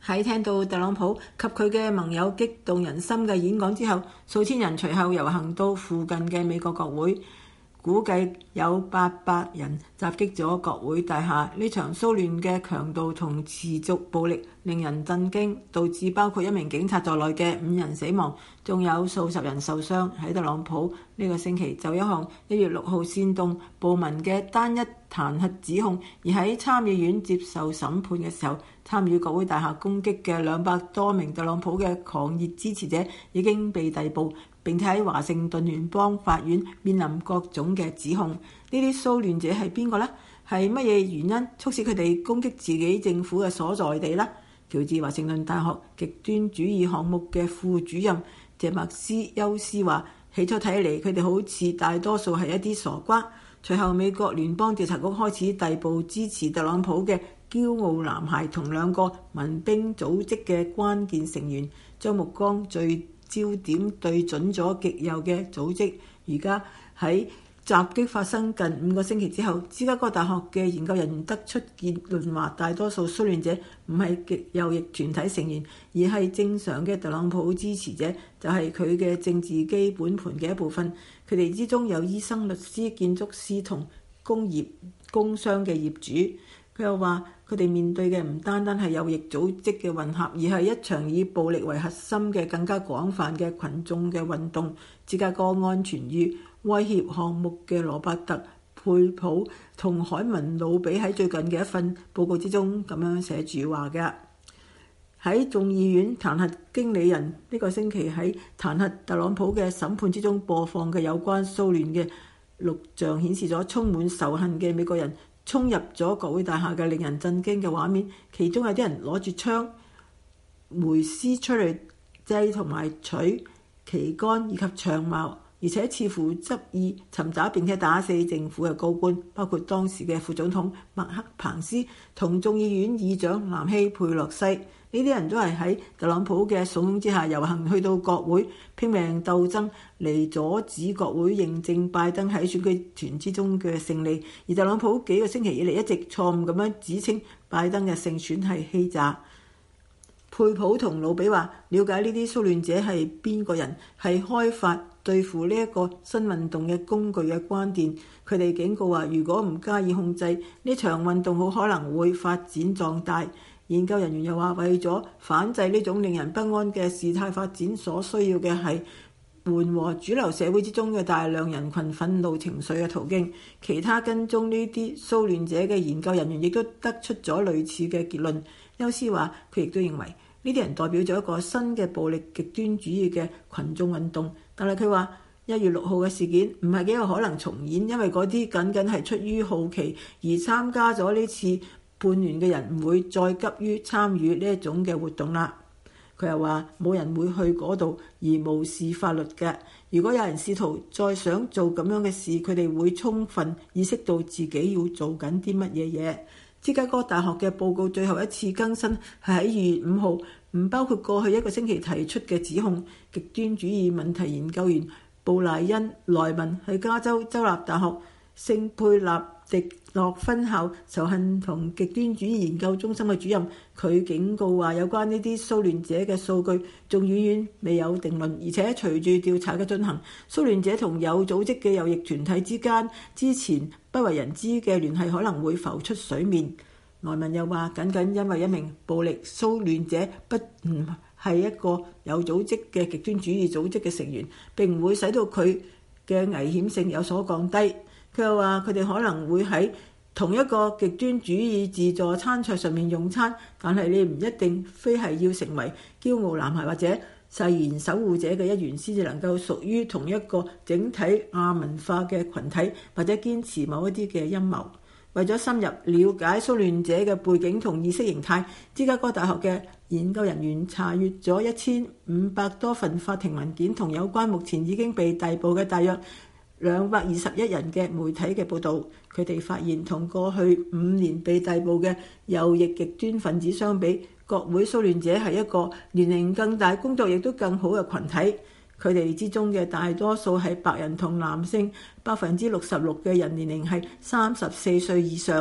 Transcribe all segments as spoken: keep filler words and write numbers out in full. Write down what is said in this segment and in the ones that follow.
喺聽到特朗普及佢嘅盟友激動人心嘅演講之後，數千人隨後遊行到附近嘅美國國會，估計有八百人襲擊咗國會大廈。呢場騷亂嘅強度同持續暴力令人震驚，導致包括一名警察在內嘅五人死亡，仲有數十人受傷。喺特朗普呢個星期就一項一月六號煽動暴民嘅單一彈劾指控，而喺參議院接受審判嘅時候，參與國會大廈攻擊嘅兩百多名特朗普嘅狂熱支持者已經被逮捕，並且喺華盛頓聯邦法院面臨各種嘅指控。呢啲騷亂者係邊個呢？係乜嘢原因促使佢哋攻擊自己政府嘅所在地呢？喬治華盛頓大學極端主義項目嘅副主任謝麥斯休斯話：起初睇嚟，佢哋好似大多數係一啲傻瓜。隨後美國聯邦調查局開始逮捕支持特朗普嘅驕傲男孩同兩個民兵組織嘅關鍵成員，將目光聚焦點對準咗極右嘅組織。而家喺襲擊發生近五個星期之後，芝加哥大學嘅研究人員得出結論話，大多數騷亂者唔係極右翼團體成員，而係正常嘅特朗普支持者，就係佢嘅政治基本盤嘅一部分。佢哋之中有醫生、律師、建築師同工業工商嘅業主。佢又話，佢哋面對嘅唔單單係右翼組織嘅混合，而係一場以暴力為核心嘅更加廣泛嘅群眾嘅運動。芝加哥安全與威脅項目嘅羅伯特·佩普同海文·魯比喺最近嘅一份報告之中咁樣寫住話嘅。喺眾議院彈劾經理人呢個星期喺彈劾特朗普嘅審判之中播放嘅有關騷亂嘅錄像，顯示咗充滿仇恨嘅美國人衝入咗國會大廈嘅令人震驚嘅畫面。其中有啲人攞住槍、梅斯催淚劑同埋錘、旗杆以及長矛，而且似乎執意尋找並且打死政府嘅高官，包括當時嘅副總統麥克彭斯同眾議院議長南希佩洛西。呢啲人都係喺特朗普嘅慫恿之下遊行去到國會，拼命鬥爭嚟阻止國會認證拜登喺選舉團之中嘅勝利。而特朗普幾個星期以嚟一直錯誤咁樣指稱拜登嘅勝選係欺詐。佩普同魯比話，了解呢啲騷亂者係邊個人，係開發對付呢一個新運動嘅工具嘅關鍵。佢哋警告話，如果唔加以控制，呢場運動好可能會發展壯大。研究人員又話，為咗反制呢種令人不安嘅事態發展，所需要嘅係緩和主流社會之中嘅大量人群憤怒情緒嘅途徑。其他跟蹤呢啲騷亂者嘅研究人員亦都得出咗類似嘅結論。休斯話，佢亦都認為呢啲人代表咗一個新嘅暴力極端主義嘅群眾運動。但係佢話，一月六號嘅事件唔係幾有可能重演，因為嗰啲僅僅係出於好奇而參加咗呢次叛亂嘅人唔會再急於參與呢一種嘅活動啦。佢又話，冇人會去嗰度而無視法律嘅。如果有人試圖再想做咁樣嘅事，佢哋會充分意識到自己要做緊啲乜嘢嘢。芝加哥大學嘅報告最後一次更新係喺二月五號，唔包括過去一個星期提出嘅指控。極端主義問題研究員布萊恩·萊文係加州州立大學聖佩納迪諾分校仇恨同極端主義研究中心嘅主任，佢警告話，有關呢啲騷亂者嘅數據仲遠遠未有定論，而且隨住調查嘅進行，騷亂者同有組織嘅右翼團體之間之前不為人知嘅聯繫可能會浮出水面。萊文又話，僅僅因為一名暴力騷亂者不唔係一個有組織嘅極端主義組織嘅成員，並唔會使到佢嘅危險性有所降低。佢又話，佢哋可能會喺同一個極端主義自助餐桌上面用餐，但係你唔一定非係要成為驕傲男孩或者誓言守護者嘅一員先至能夠屬於同一個整體亞文化嘅群體，或者堅持某一啲嘅陰謀。為咗深入了解騷亂者嘅背景同意識形態，芝加哥大學嘅研究人員查閱咗一千五百多份法庭文件同有關目前已經被逮捕嘅大約兩百二十一人嘅媒體嘅報導。佢哋發現同過去五年被逮捕嘅右翼極端分子相比，國會騷亂者係一個年齡更大、工作亦都更好嘅群體。佢哋之中嘅大多數係白人同男性，百分之六十六嘅人年齡係三十四歲以上，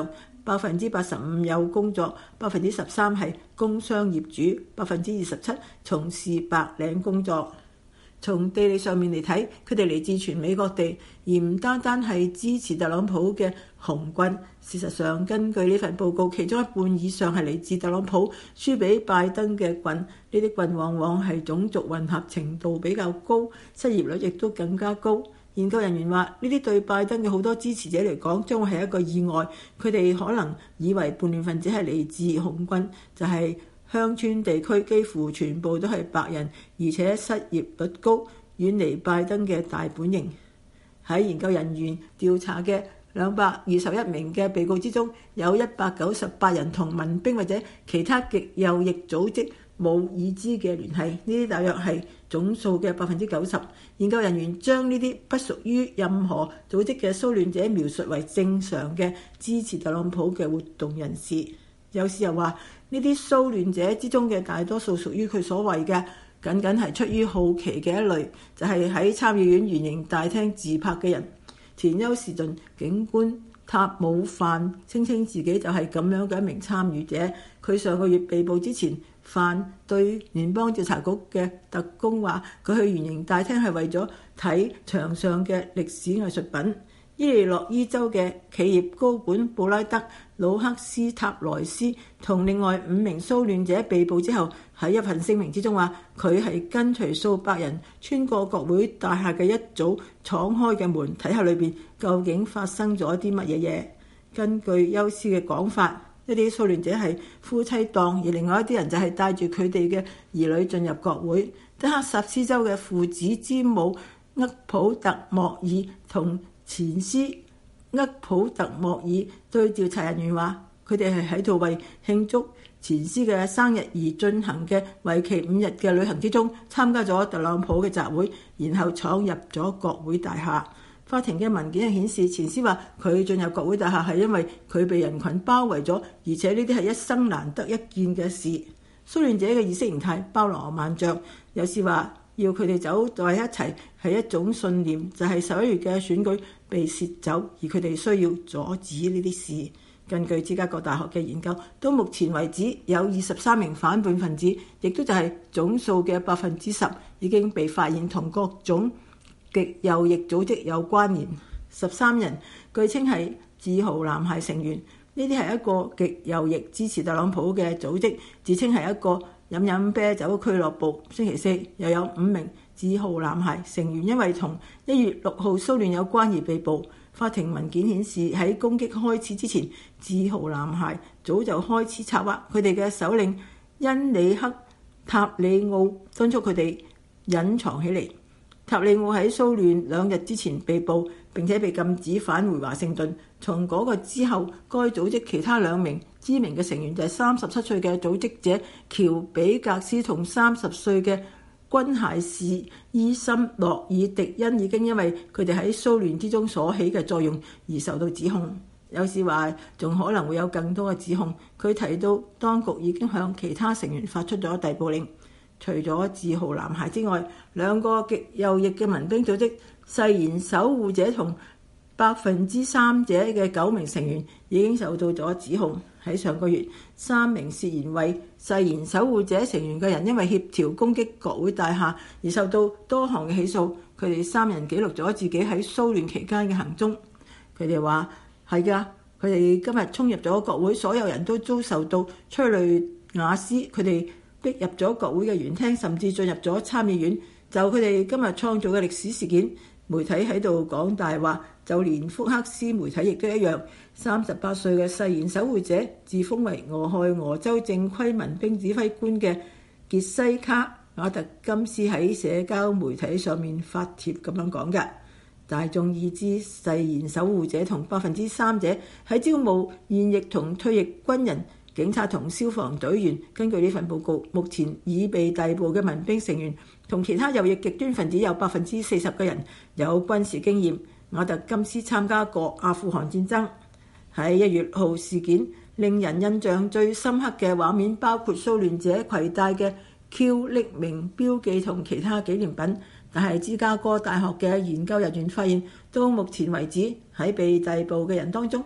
百分之八十五有工作，百分之十三係工商業主，百分之二十七從事白領工作。從地理上面嚟睇，佢哋嚟自全美各地，而唔單單係支持特朗普嘅紅軍。事實上，根據呢份報告，其中一半以上係嚟自特朗普輸俾拜登嘅郡。呢啲郡往往係種族混合程度比較高，失業率亦都更加高。研究人員話，呢啲對拜登嘅好多支持者嚟講，將會係一個意外。佢哋可能以為叛亂分子係嚟自紅軍，就係、是鄉村地區幾乎全部都係白人，而且失業率高，遠離拜登嘅大本營。喺研究人員調查嘅兩百二十一名嘅被告之中，有一百九十八人同民兵或者其他極右翼組織冇已知嘅聯繫，呢啲大約係總數嘅百分之九十。研究人員將呢啲不屬於任何組織嘅騷亂者描述為正常嘅支持特朗普嘅活動人士。有時又話，呢啲騷亂者之中嘅大多數屬於佢所謂嘅僅僅係出於好奇嘅一類，就係喺參議院圓形大廳自拍嘅人。前休士頓警官塔姆範聲稱自己就係咁樣嘅一名參與者。佢上個月被捕之前，範對聯邦調查局嘅特工話，佢去圓形大廳係為咗睇牆上嘅歷史藝術品。伊利諾伊州嘅企業高管布拉德魯克斯塔萊斯同另外五名騷亂者被捕之後，喺一份聲明之中話，佢係跟隨數百人穿過國會大廈嘅一早敞開嘅門，睇下裏邊究竟發生咗啲乜嘢嘢。根據休斯嘅講法，一啲騷亂者係夫妻檔，而另外一啲人就係帶住佢哋嘅兒女進入國會。德克薩斯州嘅父子之母厄普特莫爾同前司厄普特莫爾對調查人員話，佢哋係喺度為慶祝前司嘅生日而進行嘅為期五日嘅旅行之中，參加咗特朗普嘅集會，然後闖入咗國會大廈。法庭嘅文件係顯示，前司話佢進入國會大廈係因為佢被人群包圍咗，而且呢啲係一生難得一見嘅事。騷亂者嘅意識形態包羅萬象，有時話要佢哋走在一齊係一種信念，就係十一月嘅選舉被竊走，而佢哋需要阻止呢啲事。根據芝加哥大學嘅研究，到目前為止有二十三名反叛分子，亦都就係總數嘅百分之十，已經被發現同各種極右翼組織有關聯。十三人據稱係自豪男孩成員，呢啲係一個極右翼支持特朗普嘅組織，自稱係一個飲飲啤酒俱樂部。星期四又有五名自豪男孩成員因為同一月六號騷亂有關而被捕。法庭文件顯示，喺攻擊開始之前，自豪男孩早就開始策劃。佢哋嘅首領恩里克塔里奧敦促佢哋隱藏起嚟。塔里奧喺騷亂兩日之前被捕，並且被禁止返回華盛頓。從嗰個之後，該組織其他兩名知名嘅成員就係三十七歲嘅組織者喬比格斯同三十歲嘅軍械士伊森洛爾迪恩，已經因為佢哋喺騷亂之中所起嘅作用而受到指控。有時話仲可能會有更多嘅指控。佢提到當局已經向其他成員發出咗逮捕令。除咗自豪男孩之外，兩個極右翼嘅民兵組織誓言守護者同百分之三者嘅九名成員已經受到咗指控。喺上個月，三名涉嫌為誓言守護者成員嘅人因為協調攻擊國會大廈而受到多項嘅起訴。佢哋三人記錄咗自己喺騷亂期間嘅行蹤。佢哋話係㗎，佢哋今日衝入咗國會，所有人都遭受到催淚瓦斯。佢哋逼入咗國會嘅園廳，甚至進入咗參議院。就佢哋今日創造嘅歷史事件，媒體喺度講大話，就連福克斯媒體亦都一樣。三十八歲嘅誓言守護者自封為俄亥俄州正規民兵指揮官嘅傑西卡瓦特金斯喺社交媒體上面發帖咁樣講嘅。大眾已知誓言守護者同百分之三者喺招募現役同退役軍人、警察同消防隊員。根據呢份報告，目前已被逮捕嘅民兵成員同其他右翼極端分子有百分之四十嘅人有軍事經驗。瓦特金斯參加過阿富汗戰爭。喺一月號事件，令人印象最深刻嘅畫面包括騷亂者攜帶嘅 Q 匿名標記同其他紀念品。但係芝加哥大學嘅研究人員發現，到目前為止喺被逮捕嘅人當中，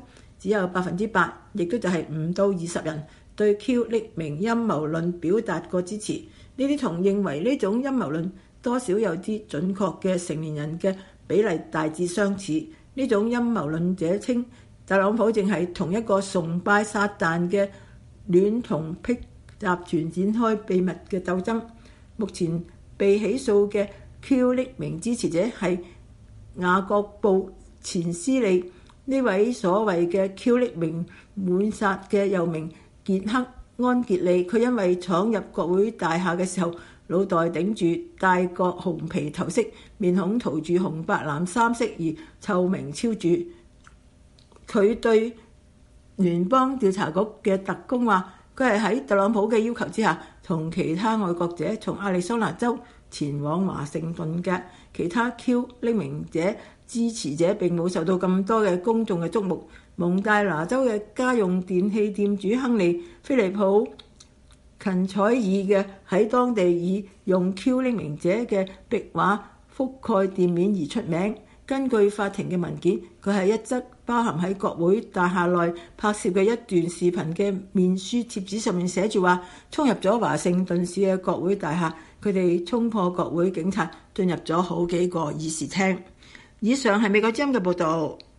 只有百分之八，亦都就係唔到二十人對 Q 匿名陰謀論表達過支持。呢啲同認為呢種陰謀論多少有啲準確嘅成年人嘅比例大致相似。呢種陰謀論者稱特朗普正係同一個崇拜撒旦嘅戀童癖集團展開秘密嘅鬥爭。目前被起訴嘅 Q 匿名支持者係雅各布前斯利。呢位所謂嘅 Q 匿名滿殺嘅又名傑克安傑利，佢因為闖入國會大廈嘅時候，腦袋頂住戴個紅皮頭飾，面孔塗住紅白藍三色而臭名昭著。佢對聯邦調查局嘅特工話，佢係喺特朗普嘅要求之下，同其他愛國者從亞利桑那州前往華盛頓嘅。其他 Q 匿名者支持者並冇受到咁多嘅公眾嘅矚目。蒙大拿州嘅家用電器店主亨利菲利普芹采爾嘅喺當地以用 Q 匿名者嘅壁畫覆蓋店面而出名。根據法庭嘅文件，佢係一則包含喺國會大廈內拍攝嘅一段視頻嘅面書貼紙上面寫住話，衝入咗華盛頓市嘅國會大廈，佢哋衝破國會警察，進入咗好幾個議事廳。以上係美國之音嘅報導。